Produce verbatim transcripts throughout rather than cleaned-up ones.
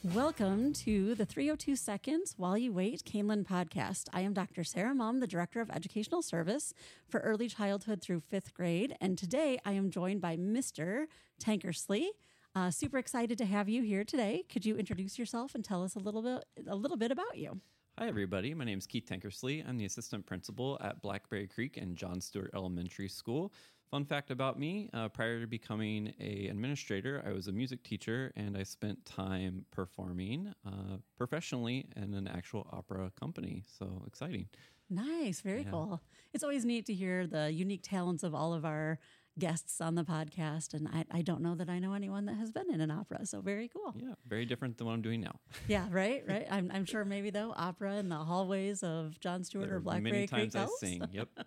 Welcome to the three oh two Seconds While You Wait Canelan podcast. I am Doctor Sarah Mumm, the Director of Educational Service for Early Childhood through fifth grade. And today I am joined by Mister Tankersley. Uh, super excited to have you here today. Could you introduce yourself and tell us a little bit, a little bit about you? Hi, everybody. My name is Keith Tankersley. I'm the assistant principal at Blackberry Creek and John Stewart Elementary School. Fun fact about me, uh, prior to becoming an administrator, I was a music teacher and I spent time performing uh, professionally in an actual opera company. So exciting. Nice. Very Yeah. cool. It's always neat to hear the unique talents of all of our guests on the podcast. And I, I don't know that I know anyone that has been in an opera. So very cool. Yeah, very different than what I'm doing now. Yeah, right, right. I'm, I'm sure maybe, though, opera in the hallways of John Stewart There or are Blackberry many Creek times I helps. sing. Yep.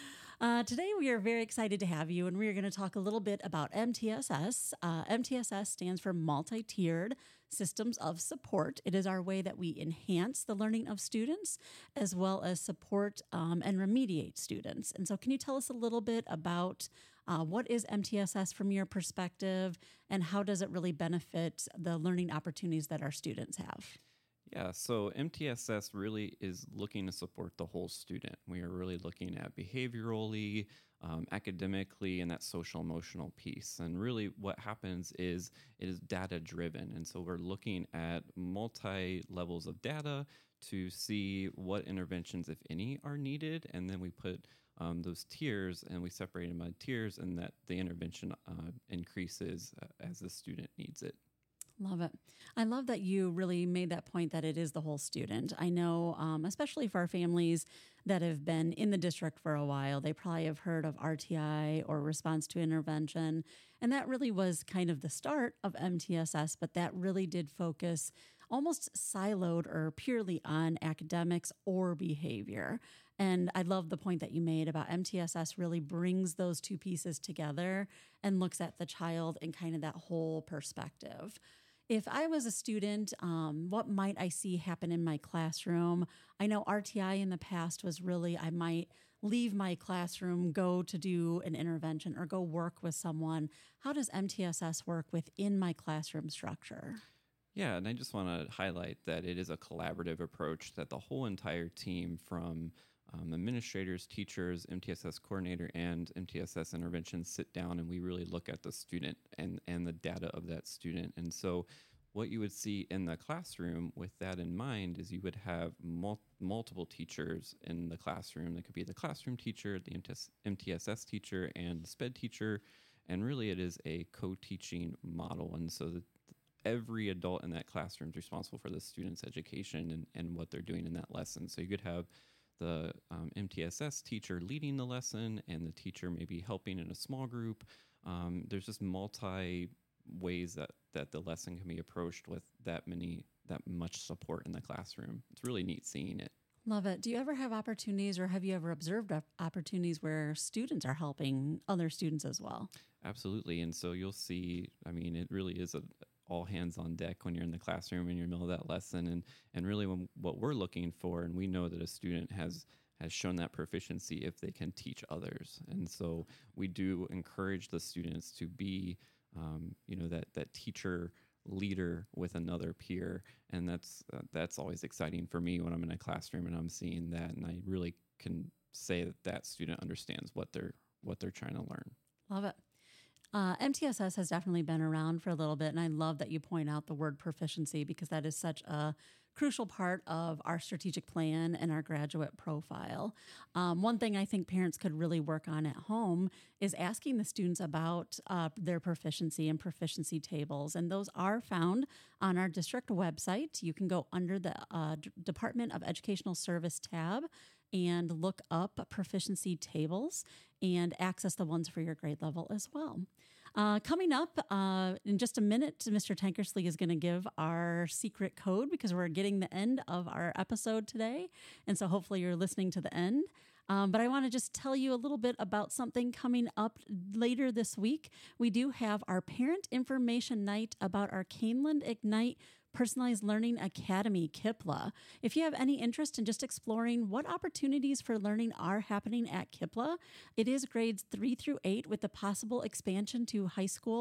Uh, today, we are very excited to have you, and we are going to talk a little bit about M T S S. Uh, M T S S stands for Multi-Tiered Systems of Support. It is our way that we enhance the learning of students as well as support um, and remediate students. And so can you tell us a little bit about uh, what is M T S S from your perspective, and how does it really benefit the learning opportunities that our students have? Yeah, so M T S S really is looking to support the whole student. We are really looking at behaviorally, um, academically, and that social emotional piece. And really what happens is it is data driven. And so we're looking at multi levels of data to see what interventions, if any, are needed. And then we put um, those tiers and we separate them by tiers, and that the intervention uh, increases uh, as the student needs it. Love it. I love that you really made that point that it is the whole student. I know, um, especially for our families that have been in the district for a while, they probably have heard of R T I or response to intervention. And that really was kind of the start of M T S S, but that really did focus almost siloed or purely on academics or behavior. And I love the point that you made about M T S S really brings those two pieces together and looks at the child in kind of that whole perspective. If I was a student, um, what might I see happen in my classroom? I know R T I in the past was really, I might leave my classroom, go to do an intervention or go work with someone. How does M T S S work within my classroom structure? Yeah, and I just want to highlight that it is a collaborative approach that the whole entire team from um, administrators, teachers, M T S S coordinator, and M T S S interventions sit down and we really look at the student and, and the data of that student. And so what you would see in the classroom with that in mind is you would have mul- multiple teachers in the classroom. That could be the classroom teacher, the M T S S teacher, and the SPED teacher. And really it is a co-teaching model. And so the every adult in that classroom is responsible for the student's education and, and what they're doing in that lesson. So you could have the um, M T S S teacher leading the lesson and the teacher maybe helping in a small group. Um, there's just multi ways that, that the lesson can be approached with that many, that much support in the classroom. It's really neat seeing it. Love it. Do you ever have opportunities or have you ever observed opportunities where students are helping other students as well? Absolutely. And so you'll see, I mean, it really is a all hands on deck when you're in the classroom in your middle of that lesson. And, and really when, what we're looking for, and we know that a student has, has shown that proficiency if they can teach others. And so we do encourage the students to be, um, you know, that, that teacher leader with another peer. And that's, uh, that's always exciting for me when I'm in a classroom and I'm seeing that. And I really can say that that student understands what they're, what they're trying to learn. Love it. Uh, M T S S has definitely been around for a little bit, and I love that you point out the word proficiency because that is such a crucial part of our strategic plan and our graduate profile. Um, one thing I think parents could really work on at home is asking the students about uh, their proficiency and proficiency tables, and those are found on our district website. You can go under the uh, D- Department of Educational Service tab and look up proficiency tables and access the ones for your grade level as well. Uh, coming up uh, in just a minute, Mister Tankersley is going to give our secret code because we're getting the end of our episode today. And so hopefully you're listening to the end. Um, but I want to just tell you a little bit about something coming up later this week. We do have our parent information night about our Canelan Ignite Personalized Learning Academy, KIPLA. If you have any interest in just exploring what opportunities for learning are happening at KIPLA, it is grades three through eight with the possible expansion to high school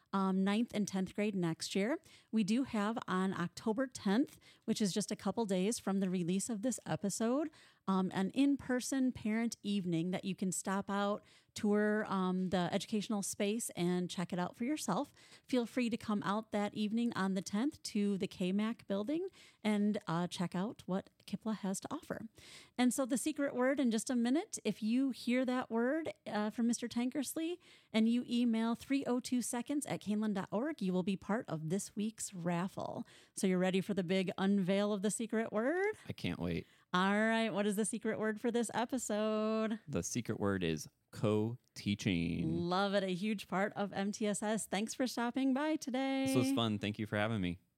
um, ninth and tenth grade next year. We do have on October tenth, which is just a couple days from the release of this episode, um, an in-person parent evening that you can stop out, tour um, the educational space, and check it out for yourself. Feel free to come out that evening on the tenth to the K M A C building and uh, check out what K P L A has to offer. And so the secret word in just a minute, if you hear that word uh, from Mister Tankersley and you email three oh two seconds at canelan dot org, you will be part of this week's raffle. So you're ready for the big unveil of the secret word? I can't wait. All right. What is the secret word for this episode? The secret word is co-teaching. Love it. A huge part of M T S S. Thanks for stopping by today. This was fun. Thank you for having me.